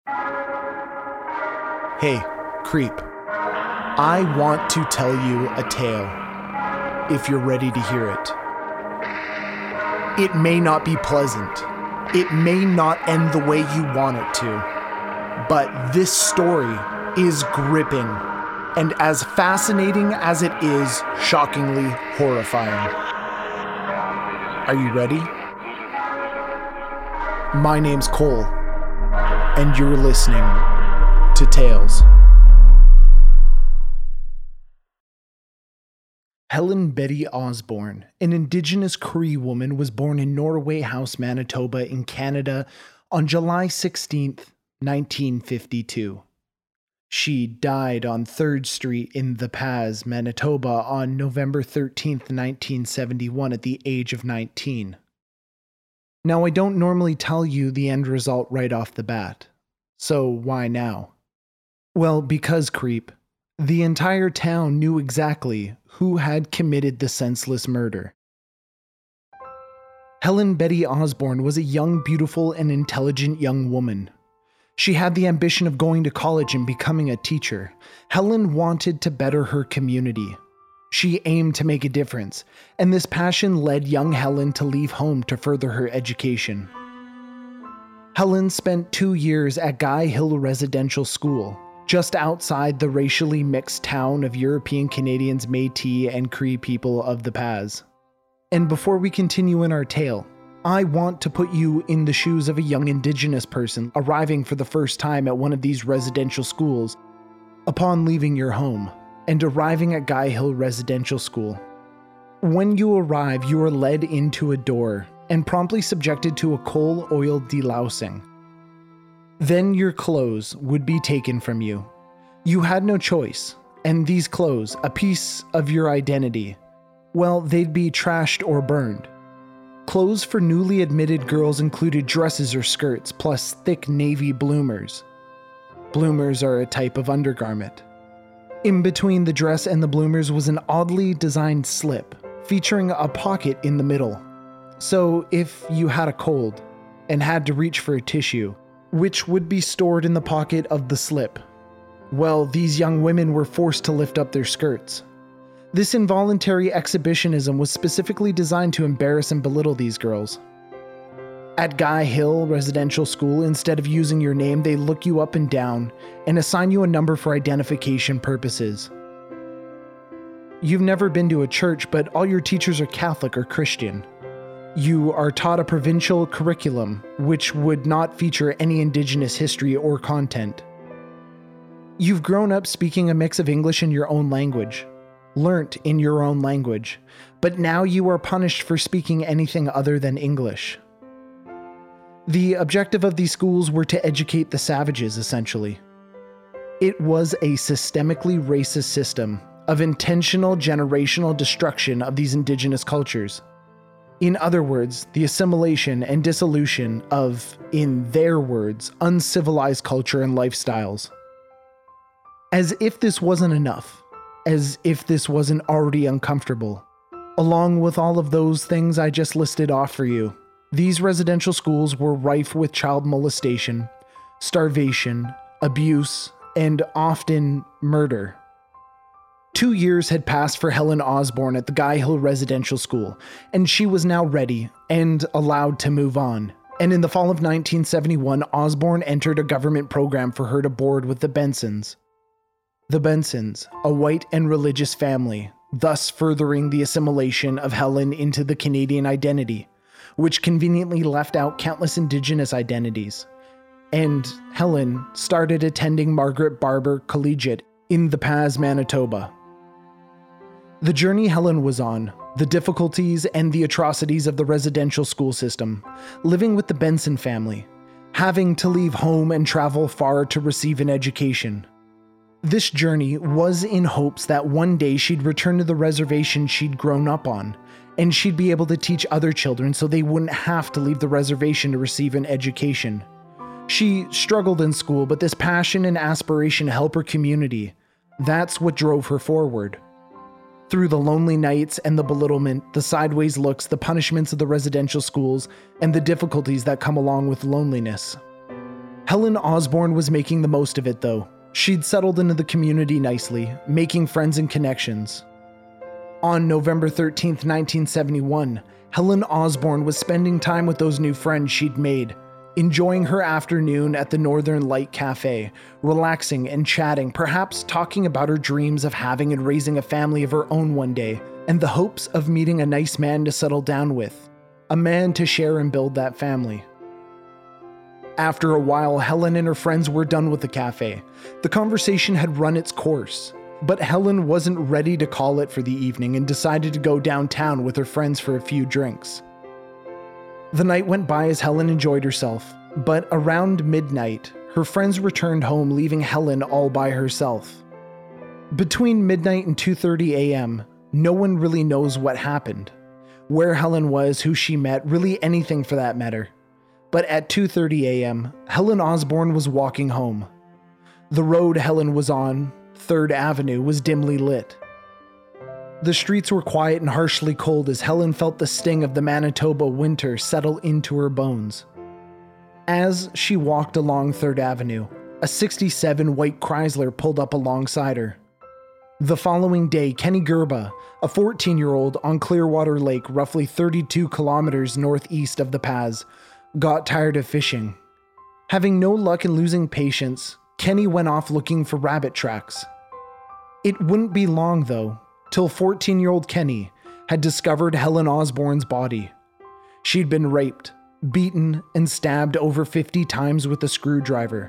Hey, creep. I want to tell you a tale, if you're ready to hear it. It may not be pleasant. It may not end the way you want it to. But this story is gripping, and as fascinating as it is, shockingly horrifying. Are you ready? My name's Cole, and you're listening to Tales. Helen Betty Osborne, an Indigenous Cree woman, was born in Norway House, Manitoba in Canada on July 16th, 1952. She died on 3rd Street in The Pas, Manitoba on November 13th, 1971 at the age of 19. Now, I don't normally tell you the end result right off the bat. So why now? Well, because, creep, the entire town knew exactly who had committed the senseless murder. Helen Betty Osborne was a young, beautiful, and intelligent young woman. She had the ambition of going to college and becoming a teacher. Helen wanted to better her community. She aimed to make a difference, and this passion led young Helen to leave home to further her education. Helen spent 2 years at Guy Hill Residential School, just outside the racially mixed town of European Canadians, Métis, and Cree people of the Pas. And before we continue in our tale, I want to put you in the shoes of a young Indigenous person arriving for the first time at one of these residential schools upon leaving your home and arriving at Guy Hill Residential School. When you arrive, you are led into a door and promptly subjected to a coal oil delousing. Then your clothes would be taken from you. You had no choice, and these clothes, a piece of your identity, well, they'd be trashed or burned. Clothes for newly admitted girls included dresses or skirts, plus thick navy bloomers. Bloomers are a type of undergarment. In between the dress and the bloomers was an oddly designed slip, featuring a pocket in the middle. So if you had a cold and had to reach for a tissue, which would be stored in the pocket of the slip, well, these young women were forced to lift up their skirts. This involuntary exhibitionism was specifically designed to embarrass and belittle these girls. At Guy Hill Residential School, instead of using your name, they look you up and down and assign you a number for identification purposes. You've never been to a church, but all your teachers are Catholic or Christian. You are taught a provincial curriculum, which would not feature any Indigenous history or content. You've grown up speaking a mix of English and your own language, learnt in your own language, but now you are punished for speaking anything other than English. The objective of these schools were to educate the savages, essentially. It was a systemically racist system of intentional generational destruction of these Indigenous cultures. In other words, the assimilation and dissolution of, in their words, uncivilized culture and lifestyles. As if this wasn't enough, as if this wasn't already uncomfortable, along with all of those things I just listed off for you, these residential schools were rife with child molestation, starvation, abuse, and often murder. 2 years had passed for Helen Osborne at the Guy Hill Residential School, and she was now ready and allowed to move on. And in the fall of 1971, Osborne entered a government program for her to board with the Bensons. The Bensons, a white and religious family, thus furthering the assimilation of Helen into the Canadian identity, which conveniently left out countless Indigenous identities. And Helen started attending Margaret Barber Collegiate in The Pas, Manitoba. The journey Helen was on, the difficulties and the atrocities of the residential school system, living with the Benson family, having to leave home and travel far to receive an education. This journey was in hopes that one day she'd return to the reservation she'd grown up on, and she'd be able to teach other children so they wouldn't have to leave the reservation to receive an education. She struggled in school, but this passion and aspiration to help her community, that's what drove her forward. Through the lonely nights and the belittlement, the sideways looks, the punishments of the residential schools, and the difficulties that come along with loneliness. Helen Osborne was making the most of it, though. She'd settled into the community nicely, making friends and connections. On November 13th, 1971, Helen Osborne was spending time with those new friends she'd made, enjoying her afternoon at the Northern Light Cafe, relaxing and chatting, perhaps talking about her dreams of having and raising a family of her own one day, and the hopes of meeting a nice man to settle down with, a man to share and build that family. After a while, Helen and her friends were done with the cafe. The conversation had run its course, but Helen wasn't ready to call it for the evening and decided to go downtown with her friends for a few drinks. The night went by as Helen enjoyed herself, but around midnight, her friends returned home, leaving Helen all by herself. Between midnight and 2:30 a.m., no one really knows what happened, where Helen was, who she met, really anything for that matter. But at 2:30 a.m., Helen Osborne was walking home. The road Helen was on, 3rd Avenue, was dimly lit. The streets were quiet and harshly cold as Helen felt the sting of the Manitoba winter settle into her bones. As she walked along 3rd Avenue, a 67 white Chrysler pulled up alongside her. The following day, Kenny Gerba, a 14-year-old on Clearwater Lake, roughly 32 kilometers northeast of the Paz, got tired of fishing. Having no luck and losing patience, Kenny went off looking for rabbit tracks. It wouldn't be long, though, till 14-year-old Kenny had discovered Helen Osborne's body. She'd been raped, beaten, and stabbed over 50 times with a screwdriver.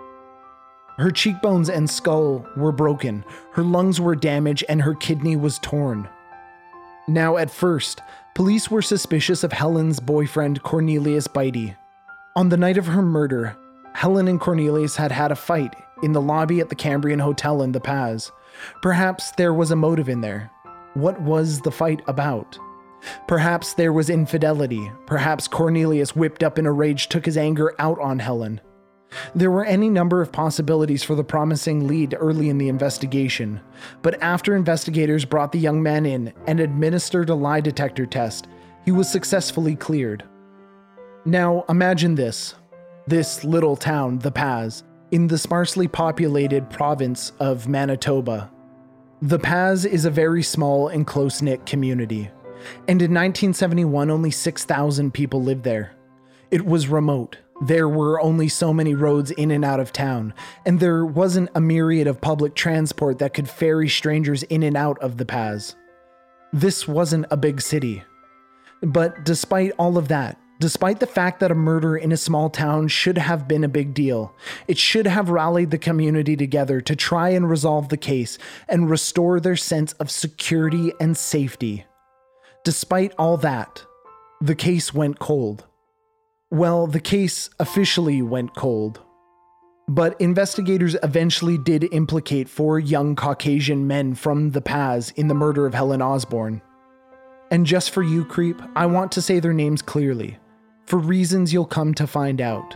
Her cheekbones and skull were broken, her lungs were damaged, and her kidney was torn. Now, at first, police were suspicious of Helen's boyfriend, Cornelius Beatty. On the night of her murder, Helen and Cornelius had had a fight in the lobby at the Cambrian Hotel in the Paz. Perhaps there was a motive in there. What was the fight about? Perhaps there was infidelity. Perhaps Cornelius, whipped up in a rage, took his anger out on Helen. There were any number of possibilities for the promising lead early in the investigation, but after investigators brought the young man in and administered a lie detector test, he was successfully cleared. Now imagine this little town, the Paz, in the sparsely populated province of Manitoba. The Paz is a very small and close-knit community, and in 1971 only 6,000 people lived there. It was remote. There were only so many roads in and out of town, and there wasn't a myriad of public transport that could ferry strangers in and out of the Paz. This wasn't a big city. But despite all of that, despite the fact that a murder in a small town should have been a big deal, it should have rallied the community together to try and resolve the case and restore their sense of security and safety. Despite all that, the case went cold. Well, the case officially went cold. But investigators eventually did implicate 4 young Caucasian men from the Paz in the murder of Helen Osborne. And just for you, creep, I want to say their names clearly, for reasons you'll come to find out.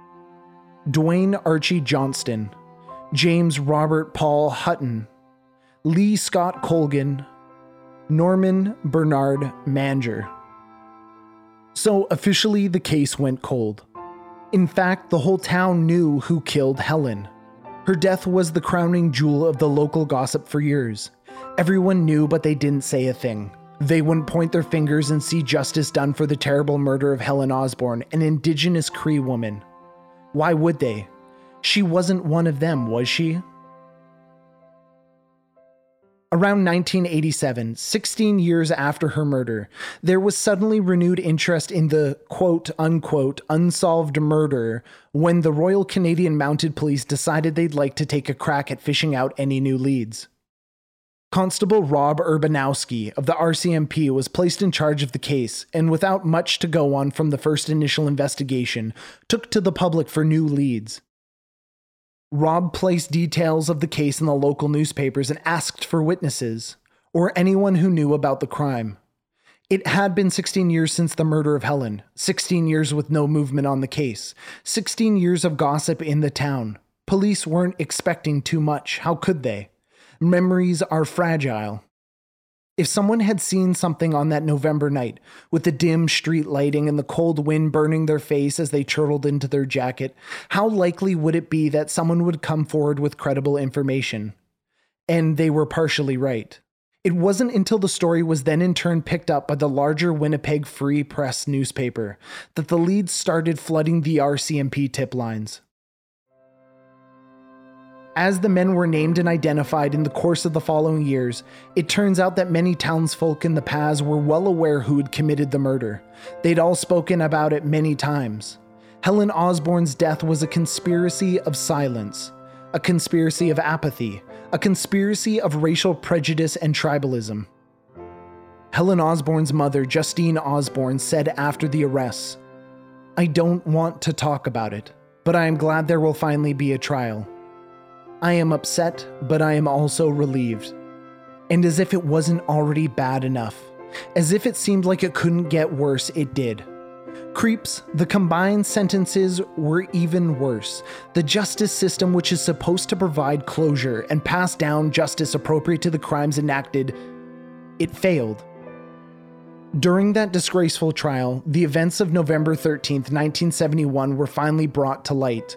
Dwayne Archie Johnston, James Robert Paul Hutton, Lee Scott Colgan, Norman Bernard Manger. So officially the case went cold. In fact, the whole town knew who killed Helen. Her death was the crowning jewel of the local gossip for years. Everyone knew, but they didn't say a thing. They wouldn't point their fingers and see justice done for the terrible murder of Helen Osborne, an indigenous Cree woman. Why would they? She wasn't one of them, was she? Around 1987, 16 years after her murder, there was suddenly renewed interest in the quote-unquote unsolved murder when the Royal Canadian Mounted Police decided they'd like to take a crack at fishing out any new leads. Constable Rob Urbanowski of the RCMP was placed in charge of the case, and without much to go on from the first initial investigation, took to the public for new leads. Rob placed details of the case in the local newspapers and asked for witnesses, or anyone who knew about the crime. It had been 16 years since the murder of Helen, 16 years with no movement on the case, 16 years of gossip in the town. Police weren't expecting too much. How could they? Memories are fragile. If someone had seen something on that November night, with the dim street lighting and the cold wind burning their face as they chortled into their jacket, how likely would it be that someone would come forward with credible information? And they were partially right. It wasn't until the story was then in turn picked up by the larger Winnipeg Free Press newspaper that the leads started flooding the RCMP tip lines. As the men were named and identified in the course of the following years, it turns out that many townsfolk in the Pas were well aware who had committed the murder. They'd all spoken about it many times. Helen Osborne's death was a conspiracy of silence, a conspiracy of apathy, a conspiracy of racial prejudice and tribalism. Helen Osborne's mother, Justine Osborne, said after the arrests, "I don't want to talk about it, but I am glad there will finally be a trial. I am upset, but I am also relieved." And as if it wasn't already bad enough, as if it seemed like it couldn't get worse, it did. Creeps, the combined sentences were even worse. The justice system, which is supposed to provide closure and pass down justice appropriate to the crimes enacted, it failed. During that disgraceful trial, the events of November 13th, 1971 were finally brought to light.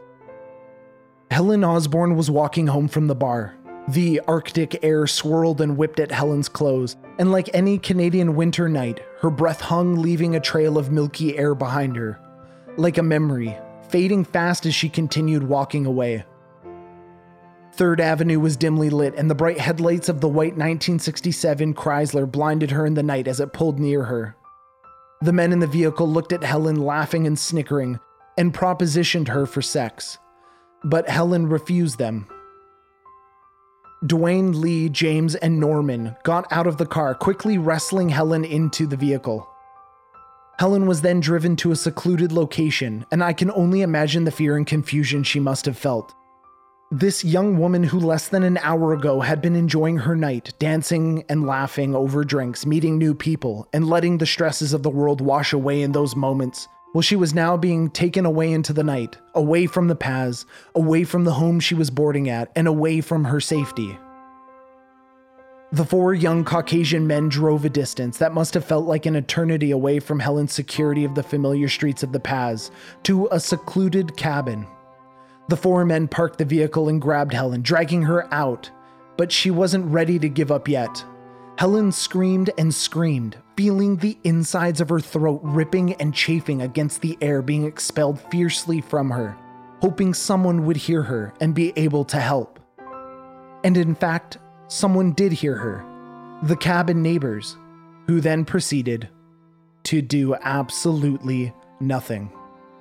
Helen Osborne was walking home from the bar. The Arctic air swirled and whipped at Helen's clothes, and like any Canadian winter night, her breath hung, leaving a trail of milky air behind her, like a memory, fading fast as she continued walking away. 3rd Avenue was dimly lit, and the bright headlights of the white 1967 Chrysler blinded her in the night as it pulled near her. The men in the vehicle looked at Helen, laughing and snickering, and propositioned her for sex. But Helen refused them. Dwayne, Lee, James, and Norman got out of the car, quickly wrestling Helen into the vehicle. Helen was then driven to a secluded location, and I can only imagine the fear and confusion she must have felt. This young woman who less than an hour ago had been enjoying her night, dancing and laughing over drinks, meeting new people, and letting the stresses of the world wash away in those moments, well, she was now being taken away into the night, away from the Pas, away from the home she was boarding at, and away from her safety. The 4 young Caucasian men drove a distance that must have felt like an eternity away from Helen's security of the familiar streets of the Pas, to a secluded cabin. The 4 men parked the vehicle and grabbed Helen, dragging her out, but she wasn't ready to give up yet. Helen screamed and screamed, feeling the insides of her throat ripping and chafing against the air being expelled fiercely from her, hoping someone would hear her and be able to help. And in fact, someone did hear her, the cabin neighbors, who then proceeded to do absolutely nothing.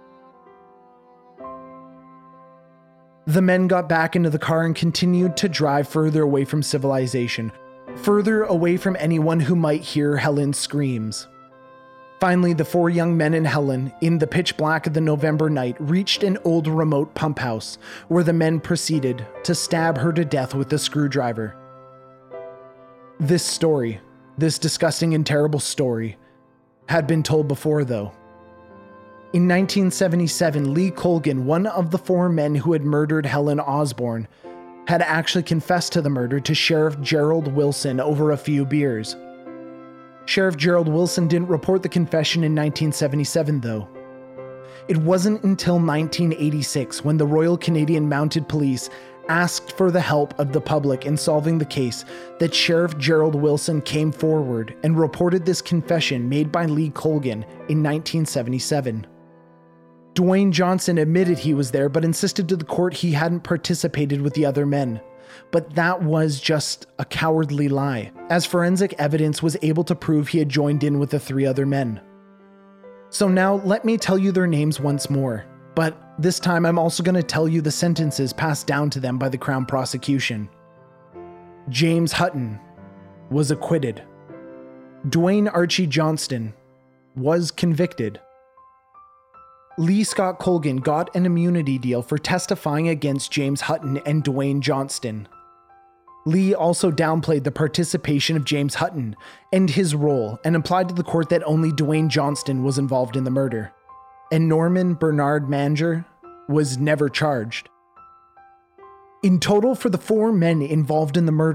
The men got back into the car and continued to drive further away from civilization, further away from anyone who might hear Helen's screams. Finally, the 4 young men and Helen, in the pitch black of the November night, reached an old remote pump house, where the men proceeded to stab her to death with a screwdriver. This story, this disgusting and terrible story, had been told before, though. In 1977, Lee Colgan, one of the 4 men who had murdered Helen Osborne, had actually confessed to the murder to Sheriff Gerald Wilson over a few beers. Sheriff Gerald Wilson didn't report the confession in 1977, though. It wasn't until 1986, when the Royal Canadian Mounted Police asked for the help of the public in solving the case, that Sheriff Gerald Wilson came forward and reported this confession made by Lee Colgan in 1977. Dwayne Johnson admitted he was there, but insisted to the court he hadn't participated with the other men. But that was just a cowardly lie, as forensic evidence was able to prove he had joined in with the 3 other men. So now let me tell you their names once more, but this time I'm also going to tell you the sentences passed down to them by the Crown prosecution. James Hutton was acquitted. Dwayne Archie Johnston was convicted. Lee Scott Colgan got an immunity deal for testifying against James Hutton and Dwayne Johnston. Lee also downplayed the participation of James Hutton and his role, and implied to the court that only Dwayne Johnston was involved in the murder. And Norman Bernard Manger was never charged. In total, for the 4 men involved in the murder,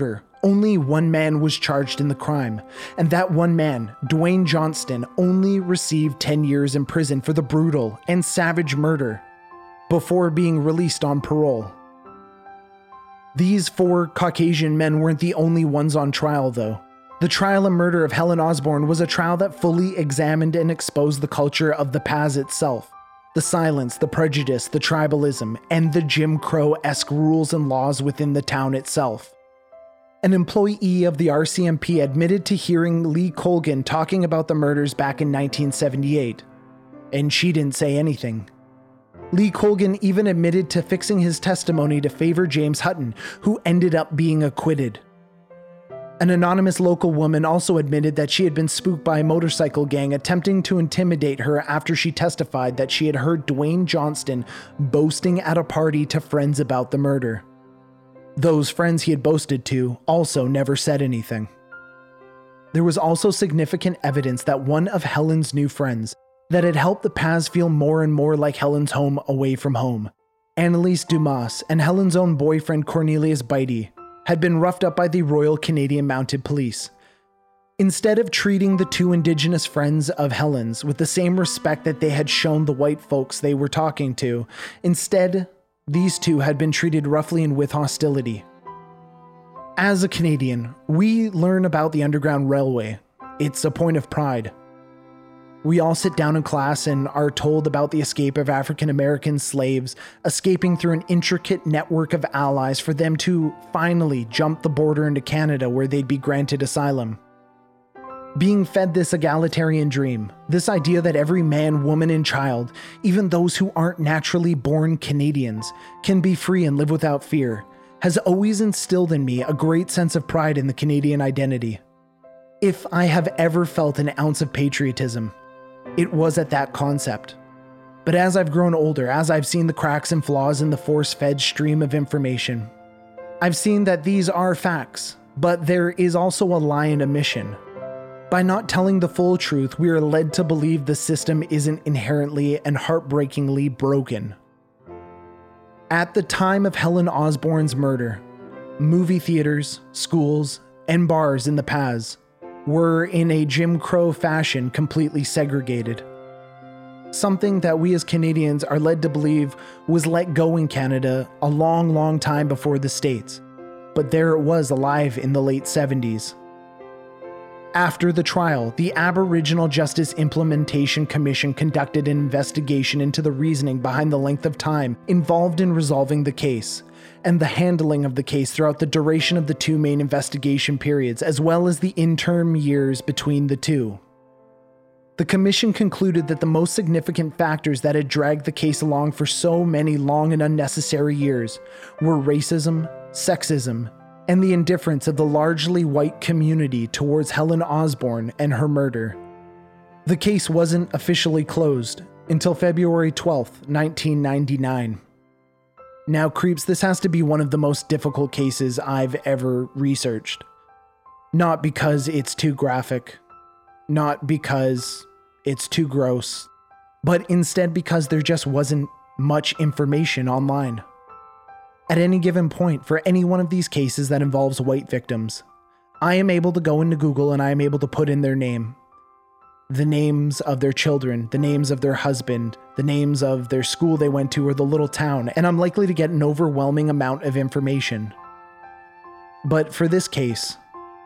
Only one man was charged in the crime, and that one man, Dwayne Johnston, only received 10 years in prison for the brutal and savage murder before being released on parole. These 4 Caucasian men weren't the only ones on trial, though. The trial and murder of Helen Osborne was a trial that fully examined and exposed the culture of the Paz itself. The silence, the prejudice, the tribalism, and the Jim Crow-esque rules and laws within the town itself. An employee of the RCMP admitted to hearing Lee Colgan talking about the murders back in 1978, and she didn't say anything. Lee Colgan even admitted to fixing his testimony to favor James Hutton, who ended up being acquitted. An anonymous local woman also admitted that she had been spooked by a motorcycle gang attempting to intimidate her after she testified that she had heard Dwayne Johnston boasting at a party to friends about the murder. Those friends he had boasted to also never said anything. There was also significant evidence that one of Helen's new friends that had helped the Paz feel more and more like Helen's home away from home, Annalise Dumas and Helen's own boyfriend Cornelius Beatty, had been roughed up by the Royal Canadian Mounted Police. Instead of treating the 2 Indigenous friends of Helen's with the same respect that they had shown the white folks they were talking to, instead, these 2 had been treated roughly and with hostility. As a Canadian, we learn about the Underground Railway. It's a point of pride. We all sit down in class and are told about the escape of African American slaves, escaping through an intricate network of allies for them to finally jump the border into Canada where they'd be granted asylum. Being fed this egalitarian dream, this idea that every man, woman, and child, even those who aren't naturally born Canadians, can be free and live without fear, has always instilled in me a great sense of pride in the Canadian identity. If I have ever felt an ounce of patriotism, it was at that concept. But as I've grown older, as I've seen the cracks and flaws in the force-fed stream of information, I've seen that these are facts, but there is also a lie and omission. By not telling the full truth, we are led to believe the system isn't inherently and heartbreakingly broken. At the time of Helen Osborne's murder, movie theaters, schools, and bars in the Paz were in a Jim Crow fashion completely segregated. Something that we as Canadians are led to believe was let go in Canada a long, long time before the States, but there it was alive in the late 70s. After the trial, the Aboriginal Justice Implementation Commission conducted an investigation into the reasoning behind the length of time involved in resolving the case, and the handling of the case throughout the duration of the 2 main investigation periods, as well as the interim years between the 2. The commission concluded that the most significant factors that had dragged the case along for so many long and unnecessary years were racism, sexism, and the indifference of the largely white community towards Helen Osborne and her murder. The case wasn't officially closed until February 12, 1999. Now, creeps, this has to be one of the most difficult cases I've ever researched. Not because it's too graphic, not because it's too gross, but instead because there just wasn't much information online. At any given point, for any one of these cases that involves white victims, I am able to go into Google and I am able to put in their name. The names of their children, the names of their husband, the names of their school they went to or the little town, and I'm likely to get an overwhelming amount of information. But for this case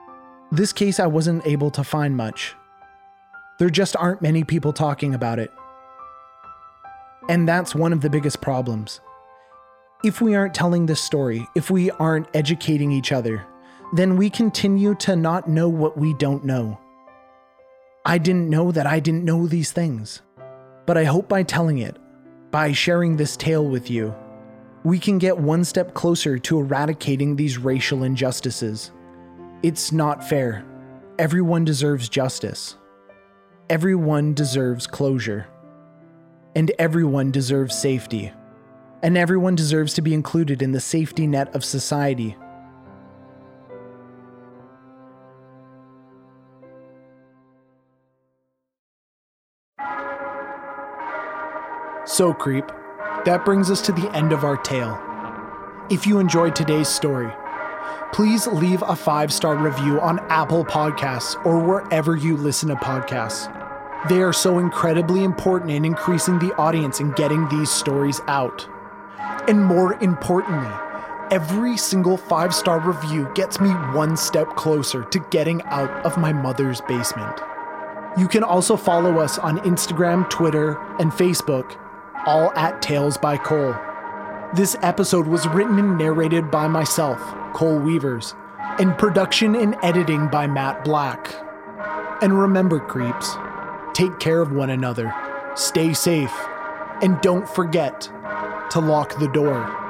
I wasn't able to find much. There just aren't many people talking about it. And that's one of the biggest problems. If we aren't telling this story, if we aren't educating each other, then we continue to not know what we don't know. I didn't know that I didn't know these things, but I hope by telling it, by sharing this tale with you, we can get one step closer to eradicating these racial injustices. It's not fair. Everyone deserves justice. Everyone deserves closure. And everyone deserves safety. And everyone deserves to be included in the safety net of society. So, creep, that brings us to the end of our tale. If you enjoyed today's story, please leave a 5-star review on Apple Podcasts or wherever you listen to podcasts. They are so incredibly important in increasing the audience and getting these stories out. And more importantly, every single 5-star review gets me one step closer to getting out of my mother's basement. You can also follow us on Instagram, Twitter, and Facebook, all at Tales by Cole. This episode was written and narrated by myself, Cole Weavers, and production and editing by Matt Black. And remember, creeps, take care of one another, stay safe, and don't forget to lock the door.